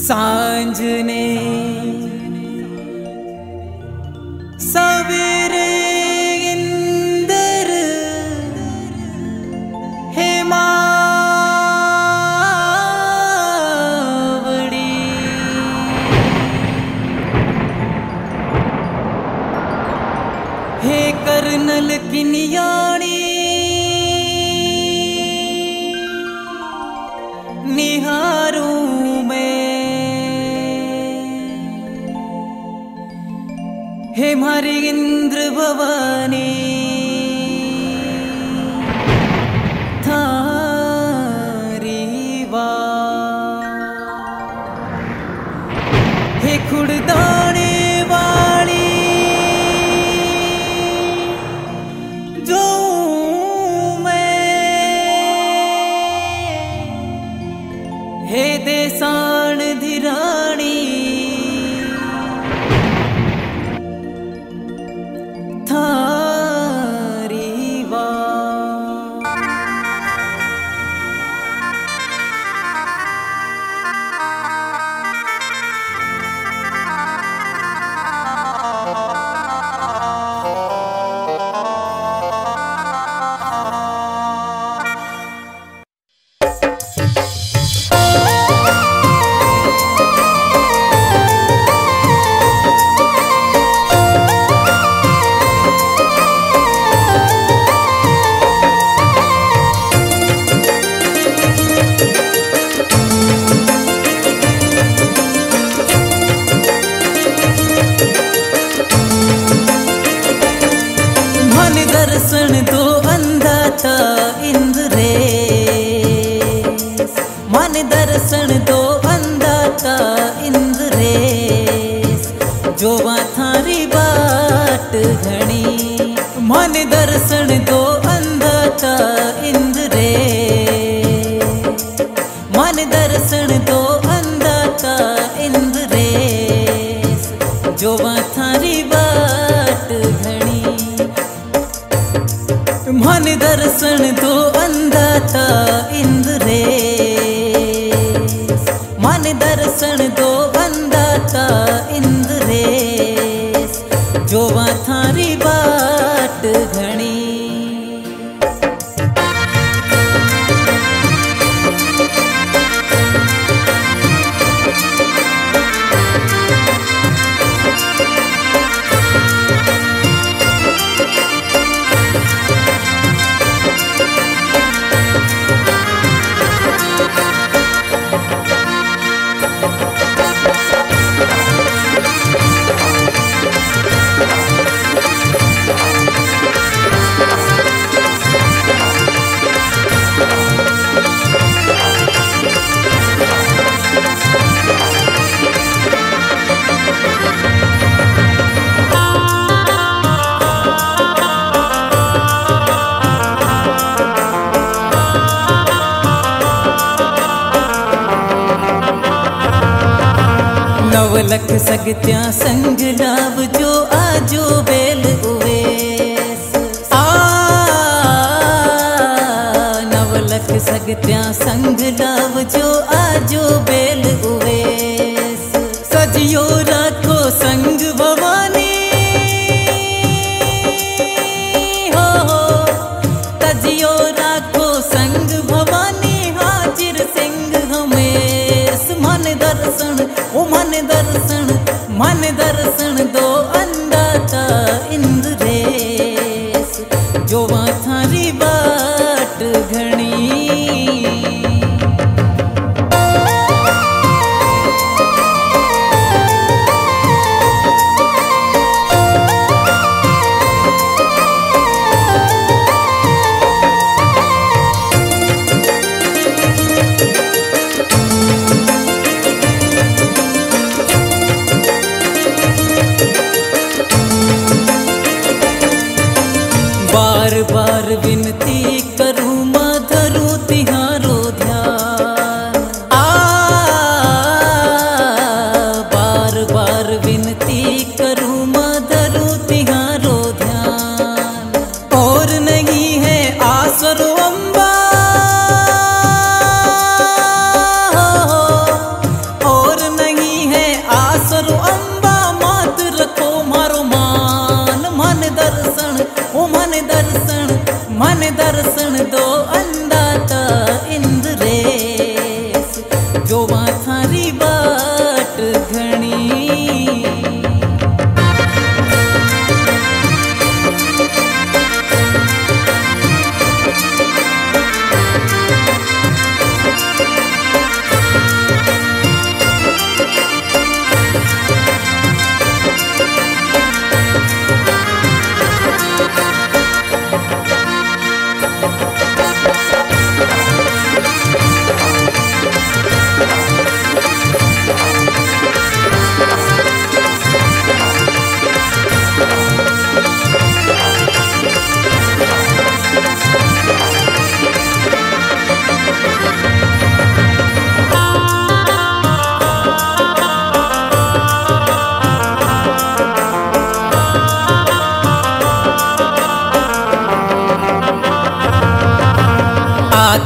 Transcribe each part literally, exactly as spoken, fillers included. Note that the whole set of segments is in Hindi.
सांझ ने सवेरे इंदर हे मावड़ी हे करनल किनियाणी निहारूं मैं हे मारी इंद्र भवानी थारी वाह हे खुड़दाने वाली जो मैं हे देसाण धिराणी थारी वाह दर्शन दो अंधा था इंद्रेश मन दर्शन दो अंधा था इंद्रेश जो वहाँ थारी बाट घनी मन दर्शन दो अंधा था इंद्रेश मन दर्शन दो अंधा था इंद्रेश जो वहाँ थारी बाट घनी मन दर्शन दो अंधा था इंद्रेश मन दर्शन दो अंधा था इंद्रेश जो वहाँ थारी बाट घनी नवलख सगत्या संग लाव जो आजो बेल उवेस आ नवलख सगत्या संग लाव जो आजो बेल उवेस सजियो राखो संग भवानी हो हो सजियो राखो संग भवानी हाजिर सिंह हमेश मन दर्शन ओ मन दर्शन मन दर्शन दो अंधा था इंद्रेश जो वहाँ थारी बाट घनी बार बार विनती करूं मां धरूं तिहारो ध्यान आ बार बार विनती करूं मां धरूं तिहारो ध्यान और नहीं है आसरो अम्बा और नहीं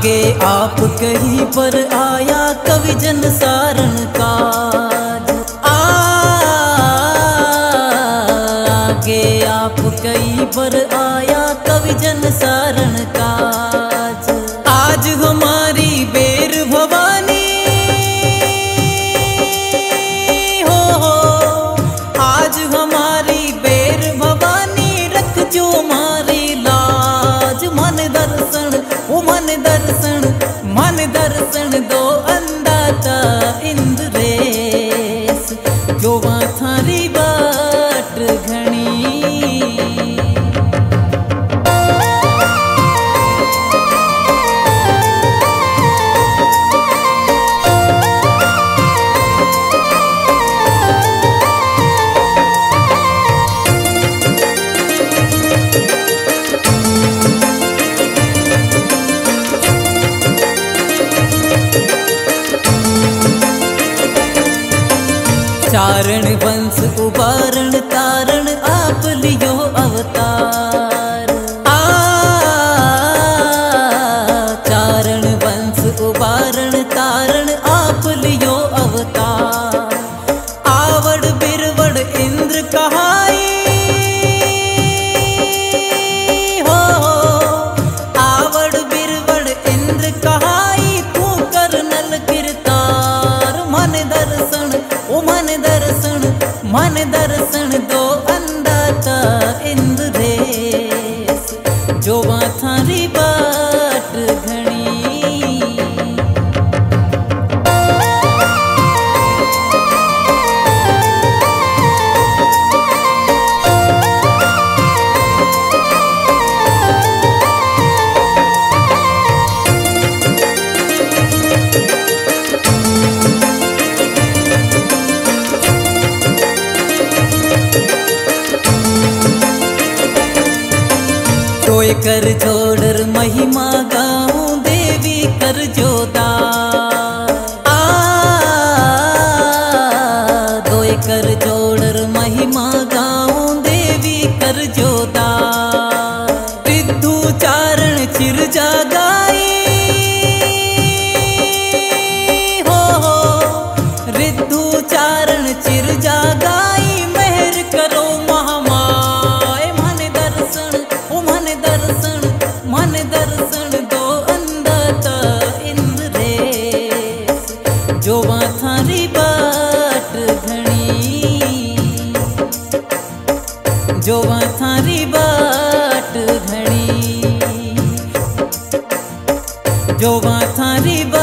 आगे आप कहीं पर आया कवि जन सारण काज। आगे आप कहीं पर आया कवि जन सारण काज। आज हमारी बेर भवानी हो हो, आज हमारी बेर भवानी रख जो मारी लाज। मन दर्शन ओ मन दर्शन मन दर्शन दो अंदाता इंद्रेश, जो वहाँ थारी बाट घणी। चारण वंश उबारण तारण आप लियो अवतार। आ चारण वंश उबारण तारण आप लियो अवतार। आवड़ बिरवड़ इंद्र कहाई हो हो, आवड़ बिरवड़ इंद्र कहाई तू कर नल किरतार। मन दर्शन ओ मन दर्शन मन दर्शन दो अंदाता इंद्रेश, जो वहाँ थारी बाट घणी। तोय कर जोड़र महिमा गाऊं देवी कर जोदार। आ तोय कर जोड़र महिमा गाऊं देवी कर जोदार। रिद्धू चारण चिर जागाई हो हो, रिद्धू चारण चिर जागाई मेहर करो महामाय। मन दर्शन ओ मन दर्शन मन दर्शन दो अंदाता इंद्रेश, जो वहाँ थारी बाट घणी। जो वहाँ थारी बाट घणी, जो वहाँ थारी बाट